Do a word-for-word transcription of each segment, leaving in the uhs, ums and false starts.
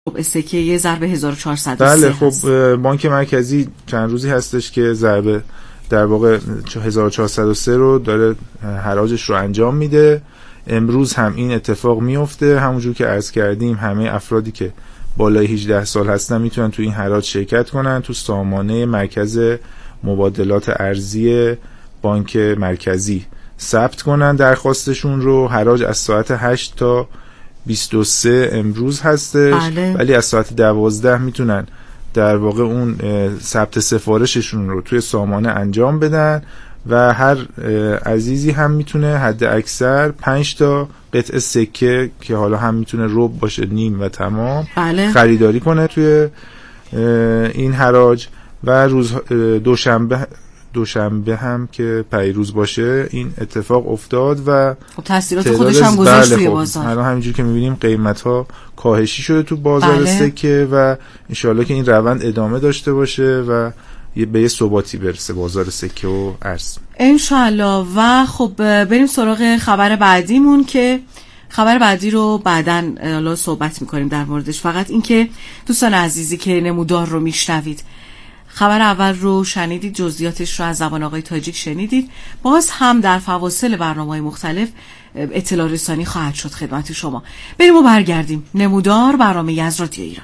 خب سکه یه ضرب هزار و چهارصد و سه بله. خب بانک مرکزی چند روزی هستش که ضرب در واقع هزار و چهارصد و سه رو داره حراجش رو انجام میده. امروز هم این اتفاق میفته. همونجور که عرض کردیم همه افرادی که بالای هجده سال هستن میتونن تو این حراج شرکت کنن، تو سامانه مرکز مبادلات ارزی بانک مرکزی ثبت کنن درخواستشون رو. حراج از ساعت هشت تا بیست و سه امروز هستش. بله. ولی از ساعت دوازده میتونن در واقع اون ثبت سفارششون رو توی سامانه انجام بدن و هر عزیزی هم میتونه حد اکثر پنج تا قطعه سکه که حالا هم میتونه ربع باشه، نیم و تمام، بله. خریداری کنه توی این حراج. و روز دوشنبه دوشنبه هم که پیروز باشه این اتفاق افتاد و خب تاثیرات خودش هم گذاشت توی بازار. الان همینجور که میبینیم قیمت ها کاهشی شده تو بازار بله. سکه و انشالله که این روند ادامه داشته باشه و به یه ثباتی برسه بازار سکه و ارز انشالله. و خب بریم سراغ خبر بعدیمون که خبر بعدی رو بعداً حالا صحبت میکنیم در موردش. فقط این که دوستان عزیزی که نمودار رو میشنوید، خبر اول رو شنیدید، جزئیاتش رو از زبان آقای تاجیک شنیدید. باز هم در فواصل برنامه‌های مختلف اطلاع رسانی خواهد شد خدمت شما. بریم و برگردیم. نمودار، برنامه از رادیو ایران.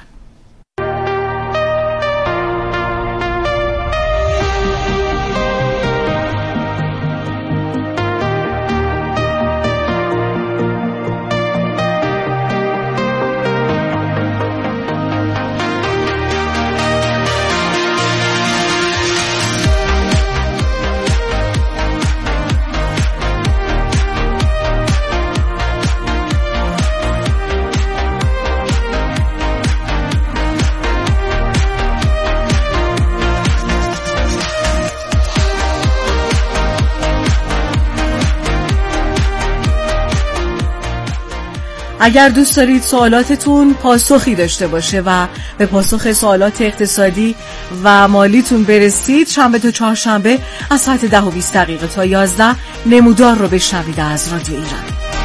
اگر دوست دارید سوالاتتون پاسخی داشته باشه و به پاسخ سوالات اقتصادی و مالیتون برسید، شنبه تا چهارشنبه از ساعت ده و بیست دقیقه تا یازده نمودار رو بشنوید از رادیو ایران.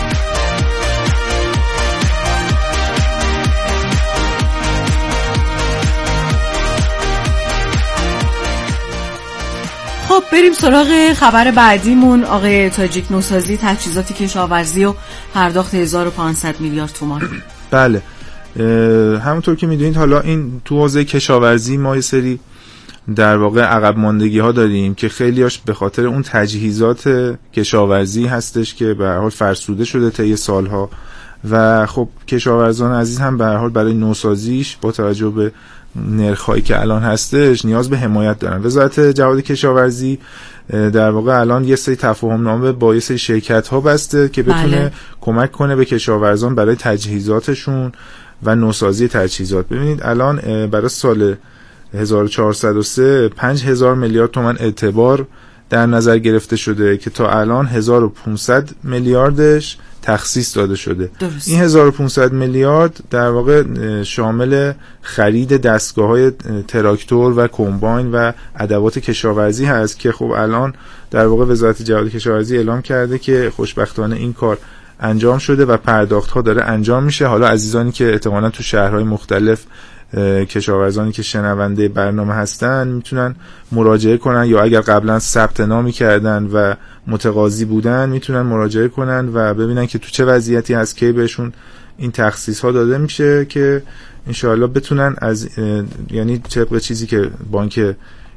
خب بریم سراغ خبر بعدیمون. آقای تاجیک، نوسازی تجهیزات کشاورزی و پرداخت هزار و پانصد میلیارد تومان. بله، همونطور که میدونید حالا این تو حوزه کشاورزی ما یه سری در واقع عقب ماندگی ها داریم که خیلیاش به خاطر اون تجهیزات کشاورزی هستش که به هر حال فرسوده شده طی سالها و خب کشاورزان عزیز هم به هر حال برای نوسازیش با توجه به نرخ‌هایی که الان هستش نیاز به حمایت دارن. وزارت جهاد کشاورزی در واقع الان یه سری تفاهم نامه با یه سری شرکت‌ها بسته که بتونه بله. کمک کنه به کشاورزان برای تجهیزاتشون و نوسازی تجهیزات. ببینید الان برای سال هزار و چهارصد و سه پنج هزار میلیارد تومان اعتبار در نظر گرفته شده که تا الان هزار و پانصد میلیاردش تخصیص داده شده. درست. این هزار و پانصد میلیارد در واقع شامل خرید دستگاه‌های تراکتور و کمباین و ادوات کشاورزی هست که خب الان در واقع وزارت جهاد کشاورزی اعلام کرده که خوشبختانه این کار انجام شده و پرداخت‌ها داره انجام میشه. حالا عزیزانی که احتمالاً تو شهرهای مختلف کشاورزانی که شنونده برنامه هستن میتونن مراجعه کنن یا اگر قبلا ثبت نامی کردن و متقاضی بودن میتونن مراجعه کنن و ببینن که تو چه وضعیتی هست که بهشون این تخصیص ها داده میشه که انشاءالله بتونن از یعنی طبق چیزی که بانک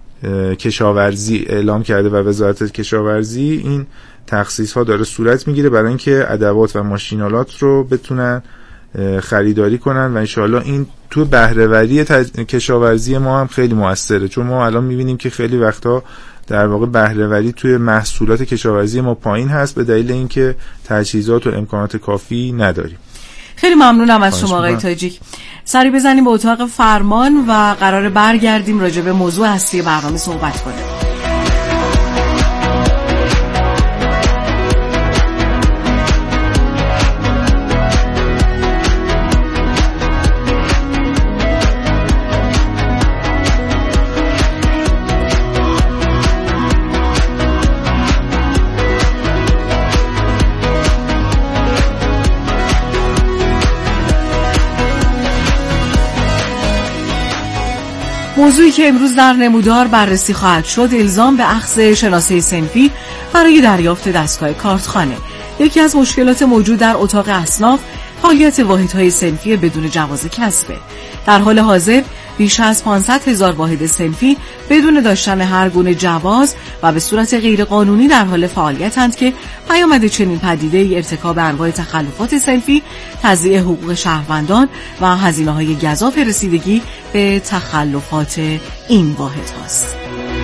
کشاورزی اعلام کرده و وزارت کشاورزی این تخصیص ها داره صورت میگیره برای اینکه ادوات و ماشینالات رو بتونن خریداری کنن و انشاءالله این تو بهره‌وری تج... کشاورزی ما هم خیلی موثره، چون ما الان میبینیم که خیلی وقتا در واقع بهره‌وری توی محصولات کشاورزی ما پایین هست به دلیل اینکه تجهیزات و امکانات کافی نداریم. خیلی ممنونم از شما آقای تاجیک. سری بزنیم به اتاق فرمان و قرار برگردیم راجع به موضوع اصلی برنامه صحبت کنیم. موضوعی که امروز در نمودار بررسی خواهد شد الزام به اخذ شناسه صنفی برای دریافت دستگاه کارتخانه. یکی از مشکلات موجود در اتاق اصناف فعالیت واحدهای صنفی بدون جواز کسبه. در حال حاضر بیش از پانصد هزار واحد صنفی بدون داشتن هر گونه جواز و به صورت غیرقانونی در حال فعالیتند که پیامد چنین پدیده ارتکاب انواع تخلفات صنفی، تضییع حقوق شهروندان و هزینه‌های گزاف رسیدگی به تخلفات این واحد هاست.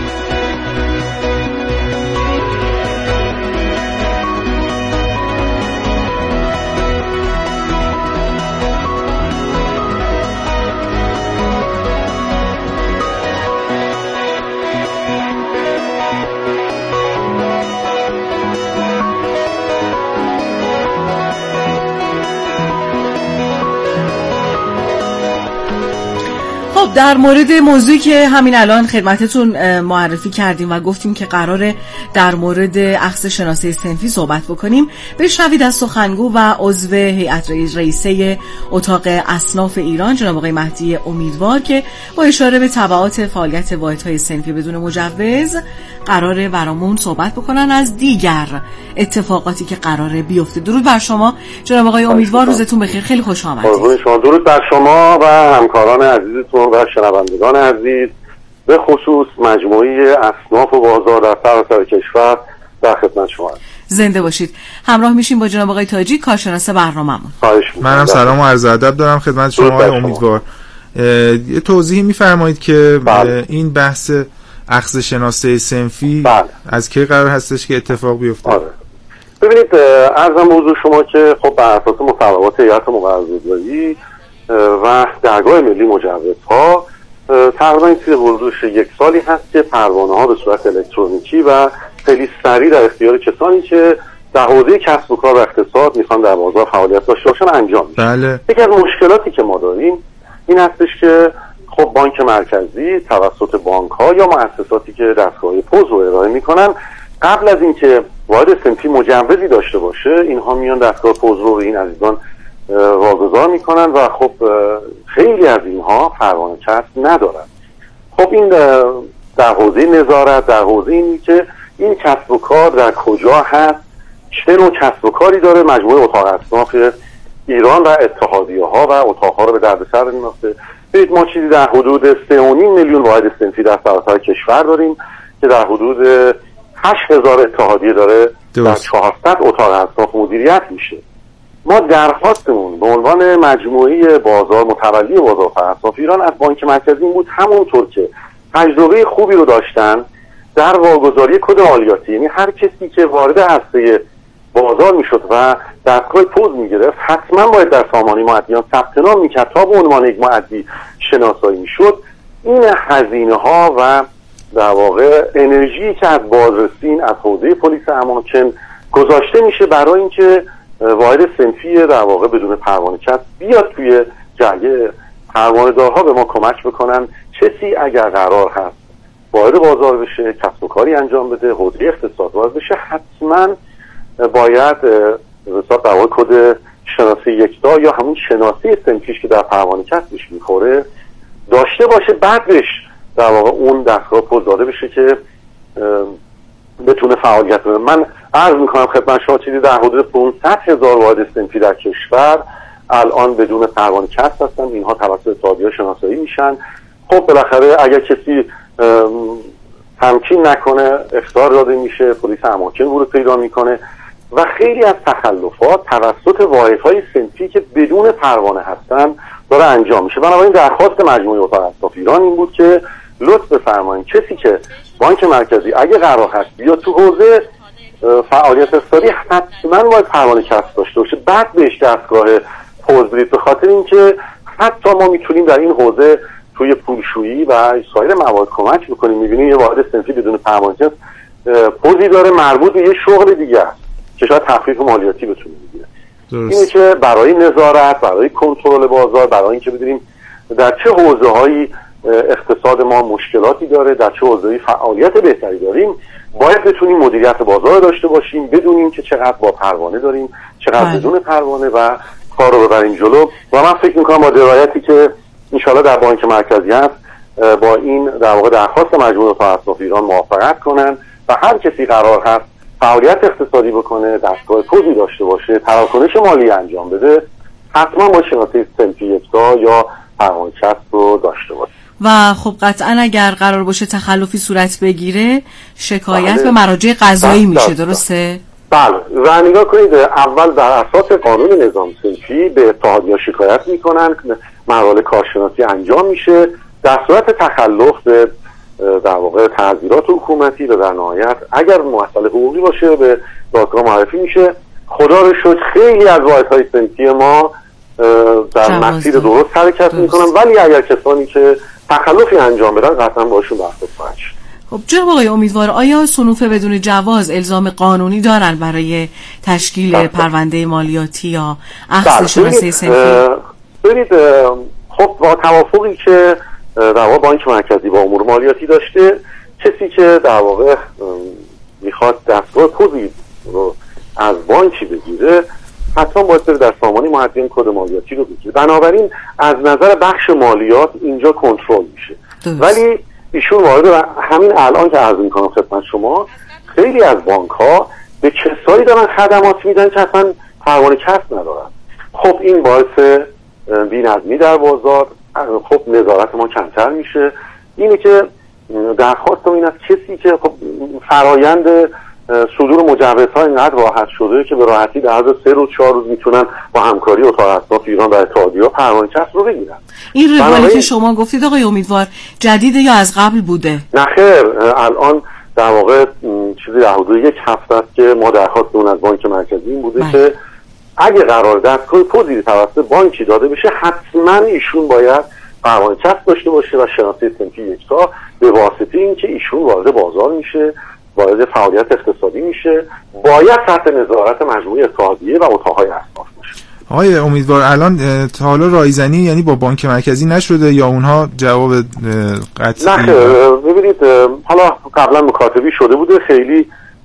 در مورد موضوعی که همین الان خدمتتون معرفی کردیم و گفتیم که قراره در مورد اخذ شناسه صنفی صحبت بکنیم، بشنوید از سخنگو و عضو هیئت رئیسه اتاق اصناف ایران جناب آقای مهدی امیدوار که با اشاره به تبعات فعالیت واحدهای صنفی بدون مجوز قراره برامون صحبت بکنن از دیگر اتفاقاتی که قراره بیفته. درود بر شما جناب آقای امیدوار، روزتون بخیر، خیلی خوش آمدید. درود بر شما و همکاران عزیزتون و شنوندگان عزیز، به خصوص مجموعه اصناف و بازار در سراسر کشور در خدمت شما. زنده باشید. همراه میشیم با جناب آقای تاجی، کارشناس برنامه‌مون. منم سلام و عرض ادب دارم خدمت شما آقای امیدوار. یه توضیحی میفرمایید که بله. این بحث اخذ شناسه صنفی بله. از کی قرار هستش که اتفاق بیفته؟ آره. ببینید عرضم موضوع شما که خب بر اساس مصوبات هیئت مقرره‌گذاری و درگاه ملی مجوزها تقریبا این چیز حدودش یک سالی هست که پروانه ها به صورت الکترونیکی و خیلی سریع در اختیار کسانی که در حوزه کسب و کار و اقتصاد میخوان در بازار فعالیت داشته باشن انجام میشه. بله. یکی از مشکلاتی که ما داریم این هستش که خب بانک مرکزی توسط بانک ها یا مؤسساتی که دستگاه پوز رو ارائه میکنن قبل از اینکه واحد صنفی مجوزی داشته باشه اینها میان دستگاه پوز رو به این عزیزان واگذار میکنن و خب خیلی از اینها پروانه کسب ندارن. خب این در حوزه نظارت، در حوزه اینی که این کسب و کار در کجا هست، چه نوع کسب و کاری داره، مجموعه اتاق اصناف ایران و اتحادیه ها و اتاق ها رو به دردسر میندازه. ببینید ما چیزی در حدود سه و نیم میلیون واحد صنفی در سراسر کشور داریم که در حدود هشت هزار اتحادیه داره در چهارصد اتاق اصناف مدیریت میشه. ما درخواستمون به عنوان مجموعه بازار متولی بازار اصناف ایران از بانک مرکزی بود همونطور که تجربه خوبی رو داشتن در واگذاری کد مالیاتی، یعنی هر کسی که وارد عرصه بازار میشد و دستگاه پوز میگرفت حتما باید در سامانه مؤدیان ثبت نام میکرد تا به عنوان یک مؤدی شناسایی میشد. این هزینه ها و در واقع انرژی که از بازرسین از حوزه پلیس اماکن گذاشته میشه برای اینکه واحد صنفی در واقع بدون پروانه کسب بیاد توی جریه پروانه دارها به ما کمک بکنن. کسی اگر قرار هست وارد بازار بشه، کسب و کاری انجام بده، حوزه اقتصاد وارد بشه، حتما باید حساب در واقع کد شناسی یکتا یا همون شناسی صنفیش که در پروانه کسبش میخوره داشته باشه، بعد بهش در واقع اون دستگاه پوز داده بشه که بتونه فعالیت کنه. من عرض میکنم خدمت شما چیزی در حدود پانصد هزار واحد صنفی در کشور الان بدون پروانه کسب هستن. اینها توسط اتحادیه شناسایی میشن. خب بالاخره اگر کسی تمکین نکنه اخطار داده میشه، پلیس اماکن ورود پیدا میکنه و خیلی از تخلفات توسط واحدهای صنفی که بدون پروانه هستن داره انجام میشه. بنابراین درخواست مجموعه اتاق اصناف ایران این بود که لطف بفرمایید کسی که بانک مرکزی اگه قرار هست یا تو حوزه فعالیت اقتصادی حتما باید پروانه کسب داشته باشه، بعد بهش دستگاه پوز بدید، به خاطر اینکه حتی ما میتونیم در این حوزه توی پولشویی و سایر موارد کمک بکنیم. میبینیم یه واحد صنفی بدون پروانه کسب پوزی داره مربوط به یه شغل دیگه است که شاید تخفیف مالیاتی بتونه بگیره. اینه که برای نظارت، برای کنترل بازار، برای اینکه بدونیم در چه حوزه‌هایی اقتصاد ما مشکلاتی داره، در چه حوزه‌ای فعالیت بهتری داریم، باید بتونیم مدیریت بازار داشته باشیم، بدونیم که چقدر با پروانه داریم، چقدر بدون پروانه و کار رو ببریم جلو. و من فکر می‌کنم با درایتی که انشالله در بانک مرکزی هست با این در واقع درخواست مجموعه اتاق اطراف ایران موافقت کنن و هر کسی قرار هست فعالیت اقتصادی بکنه، دستگاه پوزی داشته باشه، تراکنش مالی انجام بده، حتما با شناسه صنفی یکتا یا پروانه کسب رو داشته باشه. و خب قطعا اگر قرار باشه تخلفی صورت بگیره شکایت بله. به مراجع قضایی بله. میشه، درسته؟ بله. و نگاه کنید، اول در اساس قانون نظام صنفی به اتحادیه شکایت میکنن، مراحل کارشناسی انجام میشه، در صورت تخلف به در واقع تعزیرات حکومتی و در نهایت اگر مسئله حقوقی باشه به دادگاه معرفی میشه. خدا رو شکر خیلی از واحدهای صنفی ما در مسیر درست حرکت میکنن، ولی اگر کسانی که تخلفی انجام بدن قطعا باشون برخورد خواهد شد. خب جناب آقای امیدوار، آیا صنوف بدون جواز الزام قانونی دارن برای تشکیل بله. پرونده مالیاتی یا اخذ شناسه صنفی؟ ببینید خب با توافقی که در واقع بانک مرکزی با امور مالیاتی داشته، کسی که در واقع میخواد دستگاه پوزی رو از بانکی بگیره حتما باید بره در سامانه معدن کد مالیاتی رو بگیره. بنابراین از نظر بخش مالیات اینجا کنترل میشه. ولی ایشون وارد همین الان که عرض میکنم خدمت شما، خیلی از بانک ها به کسایی دارن خدمات میدن که اصلا پروانه کسب ندارن. خب این باعث بی‌نظمی در بازار، خب نظارت ما کمتر میشه. اینه که درخواستم این است کسی که خب فرایند صدور مجوزها اینقدر راحت شده که به راحتی در عرض سه روز چهار روز میتونن با همکاری اتاق اطراف ایران و اتحادیه پروانه کسب رو بگیرن. این روالی که شما گفتید آقای امیدوار جدیده یا از قبل بوده؟ نه خیر، الان در واقع چیزی در حدود یک هفته است که ما درخواست اون از بانک مرکزی این بوده بله. که اگه قرار دستگاه پوزی توسط بانکی داده بشه حتما ایشون باید پروانه کسب داشته باشه و شناسه صنفی یکتا به واسطه اینکه ایشون وارد بازار میشه، وارد فعالیت اقتصادی میشه، باید تحت نظارت مجموعه اتحادیه و اتاقهای اصناف باشه. آقای امیدوار، الان تا حالا رایزنی یعنی با بانک مرکزی نشده یا اونها جواب قطعی؟ نه ببینید، حالا قبلا مکاتبی شده بوده، خیلی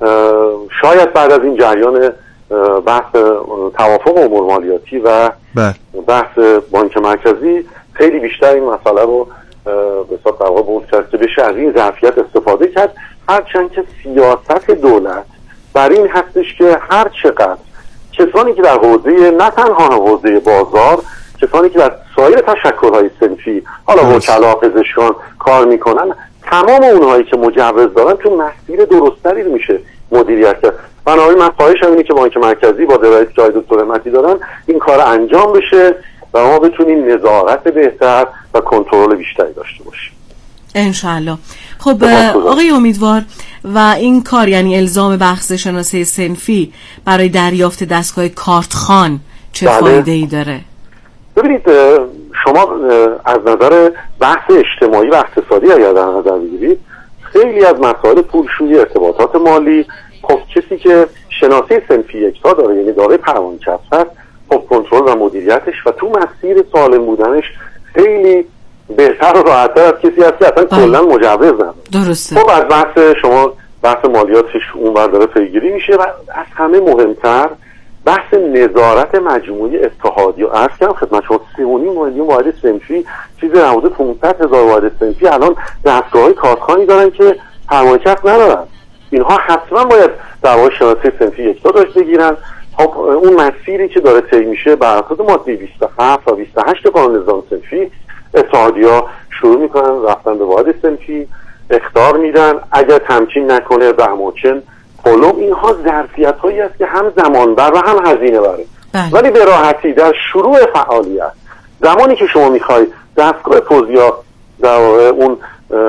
شاید بعد از این جریان بحث توافق امور مالیاتی و بحث بانک مرکزی خیلی بیشتر این مسئله رو به صورت در واقع بود کرد که بشه از این ظرفیت استفاده کرد، هرچند که سیاست دولت بر این هستش که هر چقدر کسانی که در حوزه نه تنها حوزه بازار، کسانی که در سایر تشکل‌های صنفی، حالا وکلا، پزشکان کار میکنن، تمام اونهایی که مجوز دارن تو مسیر درستری میشه مدیریت کرد. بنابراین من خواهشم اینه که بانک مرکزی با درایتی که آقای دکتر رحمتی دارن این کار انجام بشه و ما بتونیم نظارت بهتر و کنترل بیشتری داشته باشیم انشالله. خب آقای امیدوار، و این کار یعنی الزام بحث شناسه صنفی برای دریافت دستگاه کارتخوان چه بله. فایده ای داره؟ ببینید، شما از نظر بحث اجتماعی و اقتصادی اگر در نظر بگیرید، خیلی از مسائل پولشویی، ارتباطات مالی، خب کسی که شناسه صنفی یکتا داره یعنی داره پروانه کسب هست، خب کنترل و مدیریتش و تو مسیر سالم بودنش خیلی بهتر و راحت‌تر از کسی هست که اصلا کلا مجوز نداره. درسته. خب از بحث شما بحث مالیاتش اونور داره پیگیری میشه و از همه مهمتر بحث نظارت مجموعی اتحادیه. عرض کردم خدمت شما سه و نیم میلیون واحد صنفی، چیزی حدود پانصد هزار واحد صنفی الان دستگاه‌های کارتخوانی دارن که پروانه کسب ندارن. اینها حتما باید در واقع شناسه صنفی یکتا داشته بگیرن. خب اون مسیری که داره طی میشه بر اساس ماده بیست و هفت و بیست و هشت قانون نظام صنفی، اتحادیه شروع میکنن رفتن به واحد صنفی، اخطار میدن، اگر تمکین نکنه رحماچن پلوم. اینها ظرفیت هایی است که هم زمان بر و هم هزینه بره، ولی به راحتی در شروع فعالیت زمانی که شما میخوای دستگاه پوزیا در اون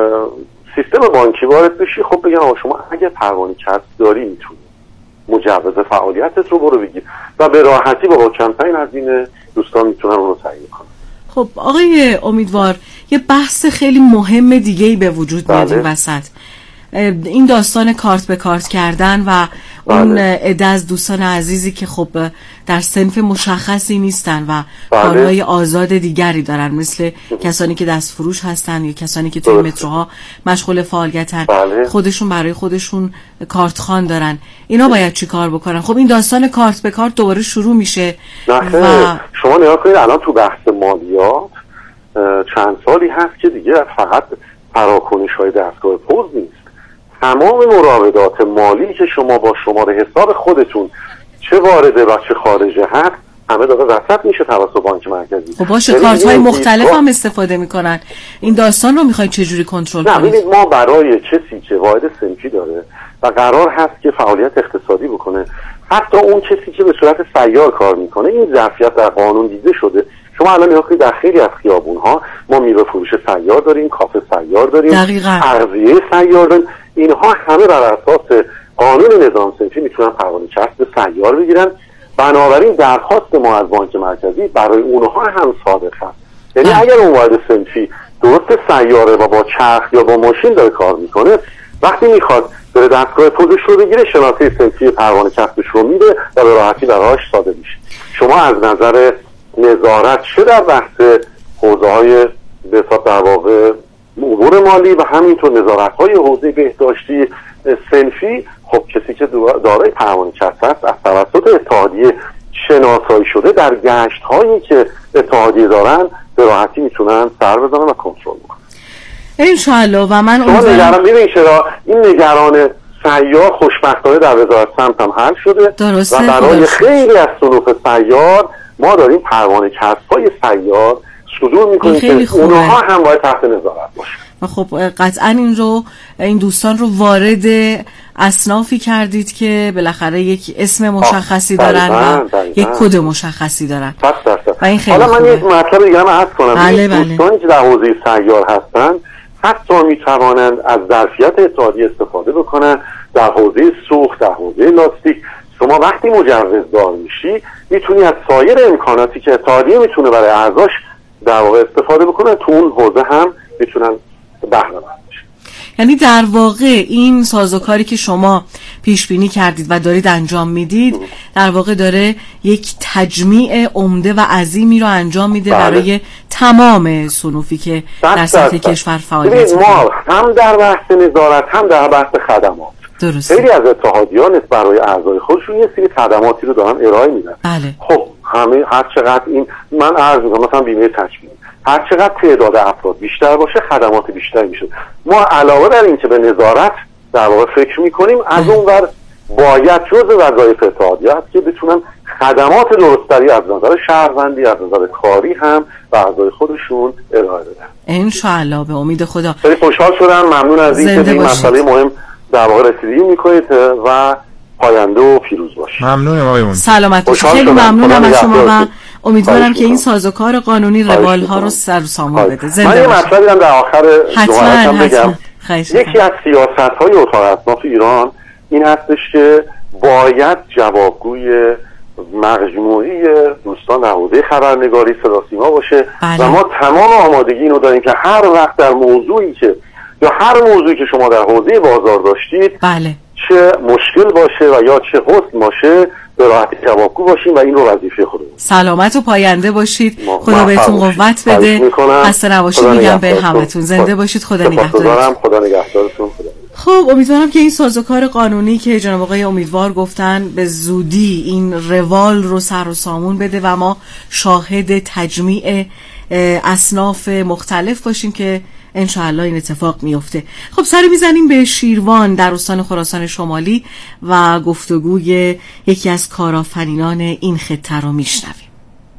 سیستم بانکی وارد بشی، خب بگن آقا شما اگر پروانه کسب داری میتونی مجوز فعالیتت رو برو بگیر و به راحتی با کمترین هزینه دوستان میتونن اون رو تهیه کنن. خب آقای امیدوار، یه بحث خیلی مهم دیگه‌ای به وجود میاد این وسط، این داستان کارت به کارت کردن و اون عده از دوستان عزیزی که خب در صنف مشخصی نیستن و کارهای آزاد دیگری دارن، مثل کسانی که دست فروش هستن یا کسانی که توی متروها مشغول فعالیتن، خودشون برای خودشون کارتخوان دارن. اینا باید چی کار بکنن؟ خب این داستان کارت به کارت دوباره شروع میشه و شما نگاه کنید الان تو بحث مالیات چند سالی هست که دیگه فقط فراکنش های دستگاه پوز نیست، تمام مراودات مالی که شما با شماره حساب خودتون چه وارده و چه خارجه هست همه داره رصد میشه توسط بانک مرکزی. خب باشه، کارت های مختلف هم استفاده میکنن، این داستان رو میخواید چجوری کنترل کنید؟ نه ببینید، ما برای کسی که واحد صنفی داره و قرار هست که فعالیت اقتصادی بکنه، حتی اون کسی که به صورت سیار کار میکنه، این ظرفیت در قانون دیده شده. شما الان نگاه کنید در خیلی از خیابون ها ما میوه فروش سیار داریم، کافه سیار داریم، ارضیه سیار داریم، اینها همه بر اساس قانون نظام صنفی میتونن پروانه کسب سیار بگیرن. بنابراین درخواست ما از بانک مرکزی برای اونها هم صادق هست. یعنی اگر اون واحد صنفی درست سیاره و با چرخ یا با ماشین داره کار میکنه، وقتی میخواد بره دستگاه پوزش رو بگیره، شناسه صنفی پروانه کسبش رو میده و به راحتی براش صادر میشه. شما از نظر نظارت چه در بحث حوزه های به حساب در واقع امور مالی و همینطور نظارت های حوزه بهداشتی صنفی، خب کسی که دارای پروانه کسب است از توسط اتحادیه شناسایی شده در گشت هایی که اتحادیه دارن به راحتی میتونن سر بزنن و کنترل بکنن. انشاءالله. و من شما نگران ببینید چرا این نگران سیار خوشبختانه در وزارت سمت هم حل شده درسته، و برای خیلی از صنوف سیار ما داریم پروانه کسب های سیار صدور میکنیم که اونها هم باید تحت نظارت باشه. و خب قطعا این رو این دوستان رو وارد اصنافی کردید که بالاخره یک اسم مشخصی دارن و یک کد مشخصی دارن و این خیلی حالا من یک مطلب دیگه هم عرض کنم. بله بله. دوستانی که در حوزه سیار هستن حتی میتوانند از ظرفیت اتحادیه استفاده بکنن در حوزه سوخت، در حوزه لاستیک. شما وقتی مجوز دار میشی میتونی از سایر امکاناتی که اتحادیه میتونه برای اعضاش در واقع استفاده بکنه، تو اون حوزه هم میتونن بهره مند بشن. یعنی در واقع این سازوکاری که شما پیش بینی کردید و دارید انجام میدید در واقع داره یک تجمیع عمده و عظیمی رو انجام میده بله. برای تمام صنوفی که در سطح کشور فعالیت میکنن. ما هم در بحث نظارت هم در بحث خدمات درسته. خیلی از اتحادیان برای اعضای خودشون یه سری خدماتی رو دارن ارائه میدن. بله. خب همه هر چقدر این من عرض میکنم مثلا بیمه تکمیلی، هر چقدر تعداد افراد بیشتر باشه خدمات بیشتری میشه. ما علاوه بر این که به نظارت در واقع فکر میکنیم، از اون ور باید جزء وظایف اتحادیه است که بتونن خدمات درستری از نظر شهروندی، از نظر کاری هم و اعضای خودشون ارائه بدن. انشاءالله به امید خدا. خیلی خوشحال شدم، ممنون از اینکه به این مسئله مهم در واقع رسیدگی میکنید و پاینده و پیروز باشید. ممنونم آقای مهندس. سلامت باشید. خیلی ممنونم از شما و امیدوارم که این سازوکار قانونی روال ها رو سر و سامون بده. زنده من یه مطلبی هم در آخر جمله‌ام بگم. یکی از سیاست‌های اتحاد اصناف ایران این هستش که باید جوابگوی مجموعی دوستان در حوزه خبرنگاری صدا سیما باشه بله. و ما تمام آمادگی اینو داریم که هر وقت در موضوعی که یا هر موضوعی که شما در حوزه بازار داشتید بله. چه مشکل باشه و یا چه حسن باشه به راحتی جوابگو باشیم و این رو وظیفه خودمون. سلامت و پاینده باشید. خدا بهتون قوت بده. خسته نباشید میگم به همتون. زنده باشید. خدا نگهدارتون. خدا نگهدارتون. خب امیدوارم که این سازوکار قانونی که جناب آقای امیدوار گفتن به زودی این روال رو سر و سامون بده و ما شاهد تجمیع اصناف مختلف باشیم که انشاءالله این اتفاق میفته. خب سری میزنیم به شیروان در استان خراسان شمالی و گفتگوی یکی از کارآفرینان این خطه رو میشنویم.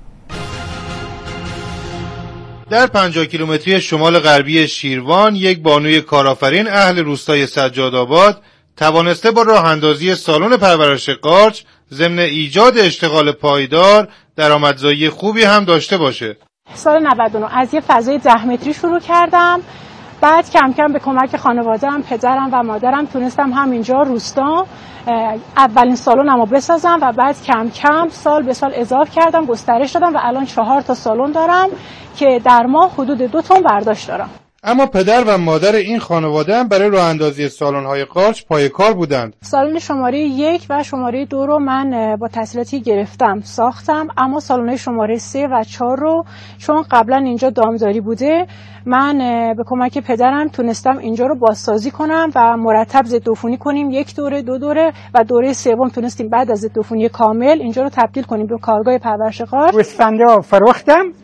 در پنجاه کیلومتری شمال غربی شیروان یک بانوی کارآفرین اهل روستای سجادآباد توانسته با راه اندازی سالن پرورش قارچ ضمن ایجاد اشتغال پایدار درآمدزایی خوبی هم داشته باشه. سال نود و نه از یه فضای ده متری شروع کردم، بعد کم کم به کمک خانواده‌ام، پدرم و مادرم تونستم همینجا روستا اولین سالنمو بسازم و بعد کم کم سال به سال اضافه کردم، گسترش دادم و الان چهار تا سالن دارم که در ماه حدود دو تن برداشت دارم. اما پدر و مادر این خانواده هم برای راه اندازی سالن‌های قارچ پای کار بودند. سالن شماره یک و شماره دو رو من با تسهیلاتی گرفتم ساختم، اما سالن‌های شماره سه و چهار رو چون قبلا اینجا دامداری بوده من به کمک پدرم تونستم اینجا رو بازسازی کنم و مرتب ضدعفونی کنیم، یک دوره دو دوره و دوره سوم تونستیم بعد از ضدعفونی کامل اینجا رو تبدیل کنیم به کارگاه پرورش قارچ. گوسفندا فروختم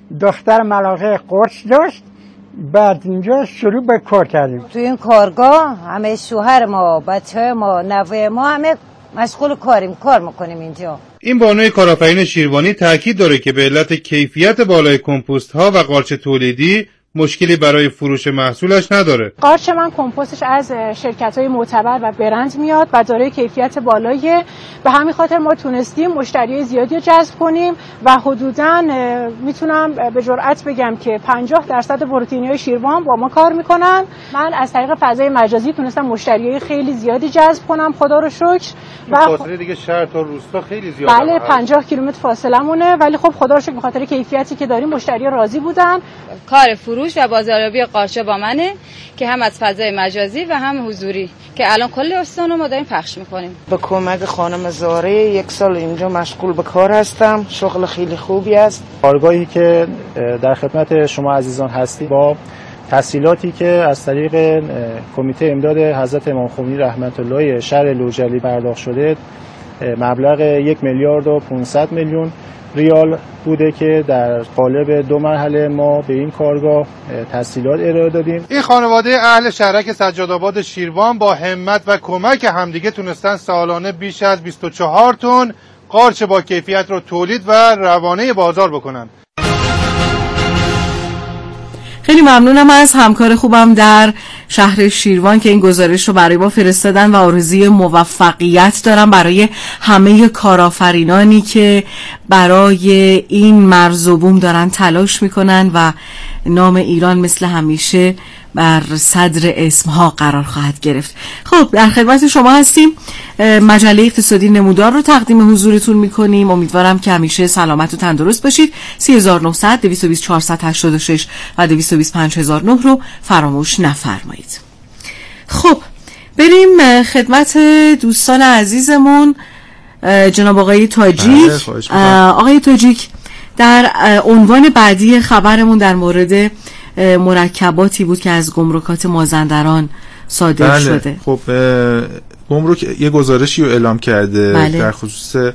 دختر ملاقه قرص داشت، بعد اینجا شروع به کار کردیم. تو این کارگاه همه شوهر ما، بچه ما، نوه ما همه مشغول کاریم، کار میکنیم اینجا. این بانوی کارآفرین شیروانی تاکید داره که به علت کیفیت بالای کمپوست ها و قارچ تولیدی مشکلی برای فروش محصولش نداره. قارچ من کمپوستش از شرکت‌های معتبر و برند میاد و دارای کیفیت بالاییه. به همین خاطر ما تونستیم مشتریای زیادی رو جذب کنیم و حدوداً میتونم به جرئت بگم که پنجاه درصد پروتئین‌های شیروان با ما کار میکنن. من از طریق فضای مجازی تونستم مشتریای خیلی زیادی جذب کنم، خدا رو شکر. و فاصله دیگه شهر تا روستا خیلی زیاده. بله پنجاه کیلومتر فاصله مونه، ولی خب خدا رو شکر به خاطر کیفیتی که داریم مشتری‌ها راضی بودن. کار فروش و بازاریابی قارچ با منه که هم از فضای مجازی و هم حضوری که الان کل استان رو ما داریم پخش میکنیم. به کمک خانم زاره یک سال اینجا مشغول به کار هستم. شغل خیلی خوبی است. کارگاهی که در خدمت شما عزیزان هستی با تسهیلاتی که از طریق کمیته امداد حضرت امام خمینی رحمت الله شهر لوجلی پرداخت شده مبلغ یک میلیارد و پانصد میلیون ریال بوده که در قالب دو مرحله ما به این کارگاه تسهیلات ارائه دادیم. این خانواده اهل شهرک سجادآباد شیروان با همت و کمک همدیگه تونستن سالانه بیش از بیست و چهار تن قارچ با کیفیت رو تولید و روانه بازار بکنن. خیلی ممنونم از همکار خوبم در شهر شیروان که این گزارش رو برای ما فرستادن و آرزوی موفقیت دارم برای همه کارآفرینانی که برای این مرز و بوم دارن تلاش میکنن و نام ایران مثل همیشه بر صدر اسمها قرار خواهد گرفت. خب در خدمت شما هستیم. مجله اقتصادی نمودار رو تقدیم حضورتون میکنیم. امیدوارم که همیشه سلامت و تندرست باشید. سی هزار و نهصد دویست و بیست چهارصد و هشتاد و شش و دویست و بیست پنج هزار و نه رو فراموش نفرمایید. خب بریم خدمت دوستان عزیزمون. جناب آقای تاجیک. آقای تاجیک در عنوان بعدی خبرمون در مورد مرکباتی بود که از گمرکات مازندران صادر بله. شده. خب گمرک یه گزارشی رو اعلام کرده بله. در خصوص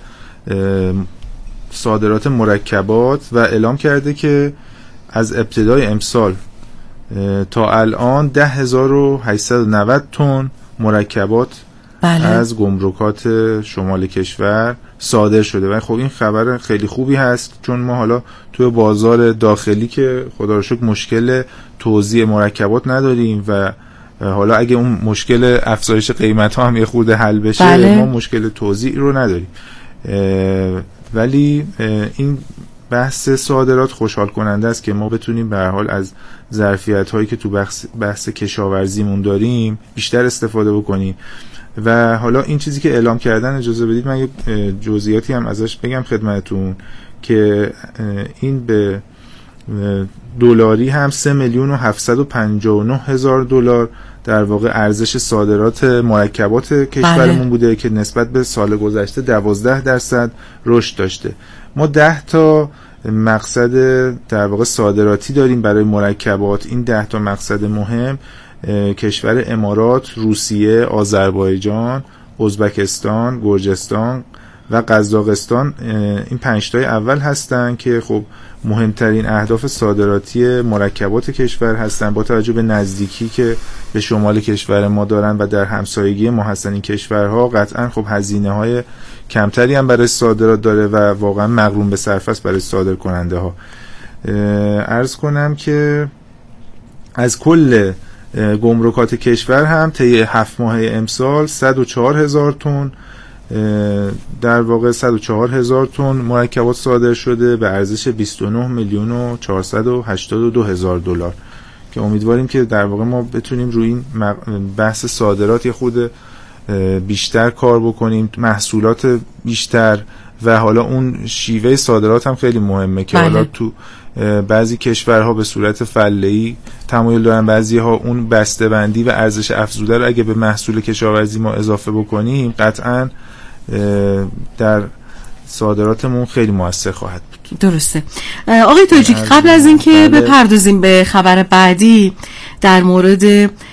صادرات مرکبات و اعلام کرده که از ابتدای امسال تا الان ده هزار و هشتصد و نود تن مرکبات بله. از گمرکات شمال کشور صادر شده و خب این خبر خیلی خوبی هست، چون ما حالا توی بازار داخلی که خدا رو شکر مشکل توزیع مرکبات نداریم و حالا اگه اون مشکل افزایش قیمت ها هم یه خورده حل بشه بله. ما مشکل توزیع رو نداریم، ولی این بحث صادرات خوشحال کننده است که ما بتونیم به هر حال از ظرفیت هایی که تو بحث, بحث کشاورزیمون داریم بیشتر استفاده بکنیم. و حالا این چیزی که اعلام کردن اجازه بدید من یک جزئیاتی هم ازش بگم خدمتتون که این به دلاری هم سه میلیون و هفتصد و پنجاه و نه هزار دلار در واقع ارزش صادرات مرکبات کشورمون بله. بوده که نسبت به سال گذشته دوازده درصد رشد داشته. ما ده تا مقصد در واقع صادراتی داریم برای مرکبات. این ده تا مقصد مهم کشور امارات، روسیه، آذربایجان، ازبکستان، گرجستان و قزاقستان این پنج تای اول هستن که خب مهمترین اهداف صادراتی مرکبات کشور هستن با توجه به نزدیکی که به شمال کشور ما دارن و در همسایگی ما هستن. این کشورها قطعا خب هزینه های کمتری هم برای صادرات داره و واقعا مغروم به صرف است برای صادر کننده ها. عرض کنم که از کل گمرکات کشور هم طی هفت ماه امسال صد و چهار هزار تن در واقع صد و چهار هزار تن مرکبات صادر شده به ارزش بیست و نه میلیون و چهارصد و هشتاد و دو هزار دلار که امیدواریم که در واقع ما بتونیم روی این بحث صادرات یه خود بیشتر کار بکنیم، محصولات بیشتر و حالا اون شیوه صادرات هم خیلی مهمه که بله. حالا تو بعضی کشورها به صورت فله‌ای تمایل دارن، بعضی ها اون بسته‌بندی و ارزش افزوده رو اگه به محصول کشاورزی ما اضافه بکنیم قطعاً در صادراتمون خیلی موثر خواهد بود. درسته. آقای تاجیک قبل از اینکه بپردازیم به خبر بعدی در مورد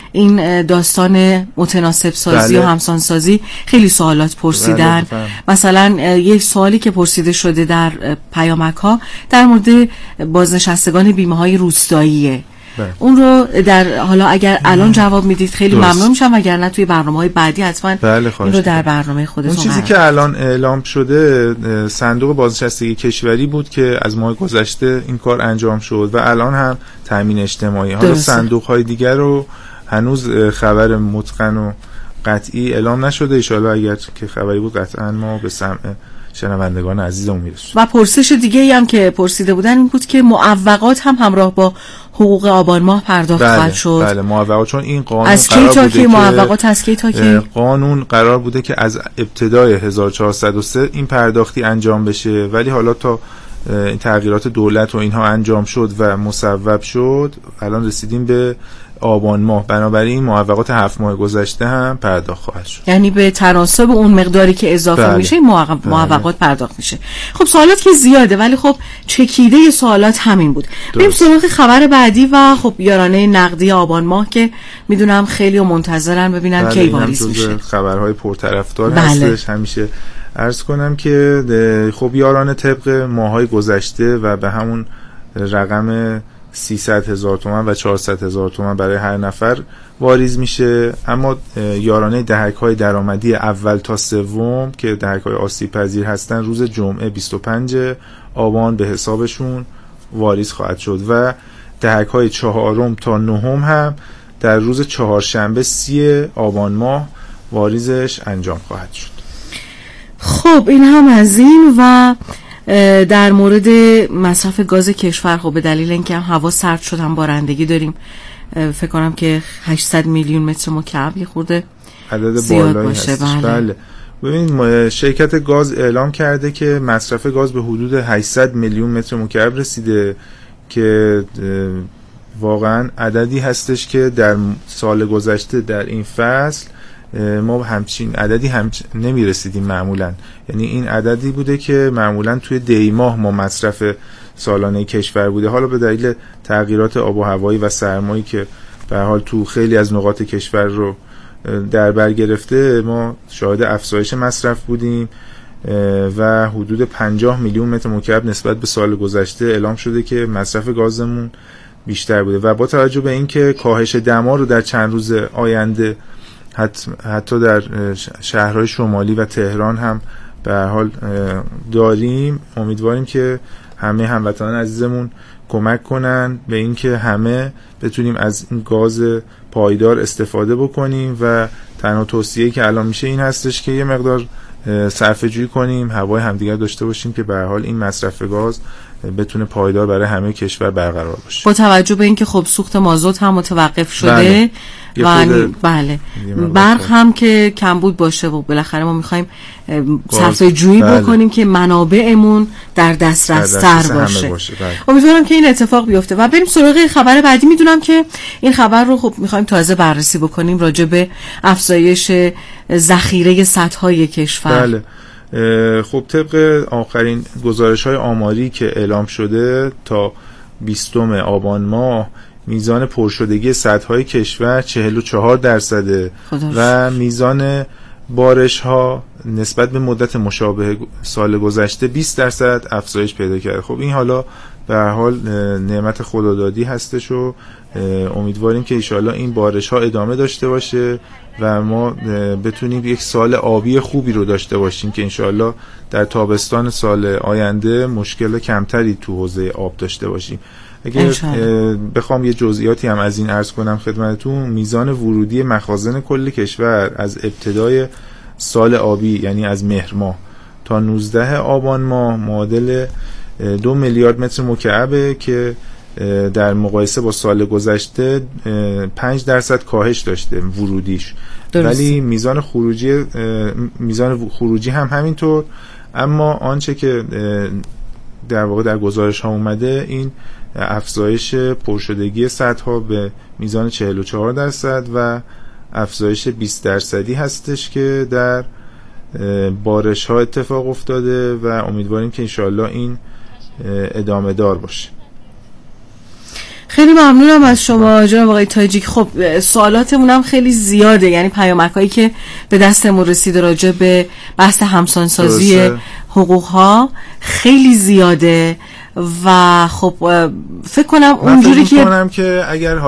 این داستان متناسب سازی بله. و همسان سازی خیلی سوالات پرسیدن. بله. مثلا یک سوالی که پرسیده شده در پیامک ها در مورد بازنشستگان بیمه های روستاییه. بله. اون رو در حالا اگر الان جواب میدید خیلی درست. ممنون میشم، اگر نه توی برنامه‌های بعدی حتما بله این رو در برنامه خودتون. اون چیزی که الان اعلام شده صندوق بازنشستگی کشوری بود که از ماه گذشته این کار انجام شد و الان هم تامین اجتماعی. حالا صندوق‌های دیگر رو هنوز خبر متقن و قطعی اعلام نشده، ان شاءالله اگر که خبری بود قطعا ما به سمع شنوندگان عزیزمون میرسونیم. و پرسش دیگه ای هم که پرسیده بودن این بود که معوقات هم همراه با حقوق آبان ماه پرداخت بله، خواهد شد. بله معوقات، چون این قانون از کی تا کی معوقات از کی تا کی؟ قانون قرار بوده که از ابتدای هزار و چهارصد و سه این پرداختی انجام بشه، ولی حالا تا این تغییرات دولت و اینها انجام شد و مصوب شد الان رسیدیم به آبان ماه، بنابراین معوقات هفت ماه گذشته هم پرداخت خواهد شد. یعنی به تناسب اون مقداری که اضافه بله. میشه معوقات بله. پرداخت میشه. خب سوالات که زیاده ولی خب چکیده سوالات همین بود. بریم سراغ خبر بعدی و خب یارانه نقدی آبان ماه که میدونم خیلی و منتظرن ببینن بله. کی واریز میشه. خبرهای پرطرفدار بله. هستش. همیشه عرض کنم که خب یارانه طبق ماهای گذشته و به همون رقم سیصد هزار تومان و چهارصد هزار تومان برای هر نفر واریز میشه، اما یارانه دهک های درآمدی اول تا سوم که دهک های آسیب پذیر هستن روز جمعه بیست و پنجم آبان به حسابشون واریز خواهد شد و دهک های چهارم تا نهم هم در روز چهارشنبه سی آبان ماه واریزش انجام خواهد شد. خب این هم از این. و در مورد مصرف گاز کشور خب به دلیل اینکه هم هوا سرد شد هم بارندگی داریم، فکر کنم که هشتصد میلیون متر مکعب یه خورده عدد بالایی باشه. بله. بله. ببین شرکت گاز اعلام کرده که مصرف گاز به حدود هشتصد میلیون متر مکعب رسیده که واقعا عددی هستش که در سال گذشته در این فصل ما همچین عددی هم نمی رسیدیم معمولا. یعنی این عددی بوده که معمولا توی دی ماه ما مصرف سالانه کشور بوده. حالا به دلیل تغییرات آب و هوایی و سرمایی که به هر حال تو خیلی از نقاط کشور رو در بر گرفته ما شاهد افزایش مصرف بودیم و حدود پنجاه میلیون متر مکعب نسبت به سال گذشته اعلام شده که مصرف گازمون بیشتر بوده و با توجه به اینکه کاهش دما رو در چند روز آینده حتی در شهرهای شمالی و تهران هم به هر حال داریم، امیدواریم که همه هموطنان عزیزمون کمک کنن به اینکه همه بتونیم از این گاز پایدار استفاده بکنیم و تنها توصیه‌ای که الان میشه این هستش که یه مقدار صرفه جویی کنیم، هوای همدیگر داشته باشیم که به هر حال این مصرف گاز بتونه پایدار برای همه کشور برقرار باشه. با توجه به اینکه خب سوخت مازوت هم متوقف شده بله. و بله برق هم که کمبود باشه و بالاخره ما میخوایم صرفه جویی بله. بکنیم که منابعمون در دسترس تر باشه, باشه. بله. امیدوارم که این اتفاق بیفته و بریم سراغ خبر بعدی. میدونم که این خبر رو خب میخوایم تازه بررسی بکنیم راجع به افزایش ذخیره سدهای کشور. بله. خب طبق آخرین گزارش‌های آماری که اعلام شده تا بیستم آبان ماه میزان پرشدگی سدهای کشور چهل و چهار درصده و میزان بارش ها نسبت به مدت مشابه سال گذشته بیست درصد افزایش پیدا کرده. خب این حالا به هر حال نعمت خدادادی هستش و امیدواریم که انشاءالله این بارش ها ادامه داشته باشه و ما بتونیم یک سال آبی خوبی رو داشته باشیم که انشاءالله در تابستان سال آینده مشکل کمتری تو حوزه آب داشته باشیم. اگر بخوام یه جزئیاتی هم از این عرض کنم خدمتتون، میزان ورودی مخازن کل کشور از ابتدای سال آبی یعنی از مهر ماه تا نوزده آبان ماه معادل دو میلیارد متر مکعبه که در مقایسه با سال گذشته پنج درصد کاهش داشته ورودیش. درسته. ولی میزان خروجی میزان خروجی هم همینطور، اما آنچه که در واقع در گزارش ها اومده این افزایش پرشدگی سدها به میزان چهل و چهار درصد و افزایش بیست درصدی هستش که در بارش ها اتفاق افتاده و امیدواریم که انشاءالله این ادامه دار باشه. خیلی ممنونم از شما جناب آقای تاجیک. خب سوالاتمون هم خیلی زیاده، یعنی پیامکایی که به دستمون رسیده راجع به بحث همسانسازی حقوق ها خیلی زیاده و خب فکر کنم اونجوری که که اگر